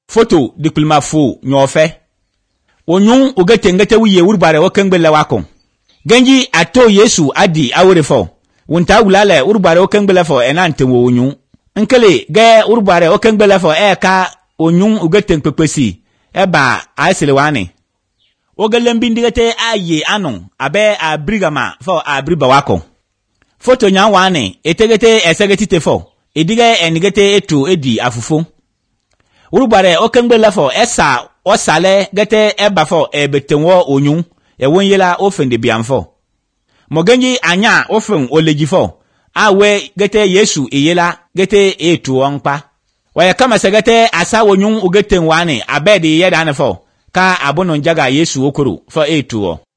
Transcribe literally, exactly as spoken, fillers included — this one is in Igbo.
Photo di kulma fo nyofe. Onyun ugete ngete wiye urbare okengbele wako. Genji ato Yesu adi awrefo. Wunta wulale urbare okengbele fo enante wo onyun. Nkele ge urbare okengbele fo eka onyun ugete nkpepesi. Eba aiselewane. Ogelembi ndigete aye anon abe abrigama fo abriba wako. Photo nyanwane etegete esegeti fo. Edige enigete etu edi afufo. Urubare okengbele fo esa osale gete eba fo ebetenwo onyun ewonyela ofende biamfo. Mogenji anya ofen oleji fo awe gete Yesu eyela gete etu onpa. Waya kama segete asa onyun ugete nwane abedi yeda ne fo ka abono njaga Yesu okoro fo etu o.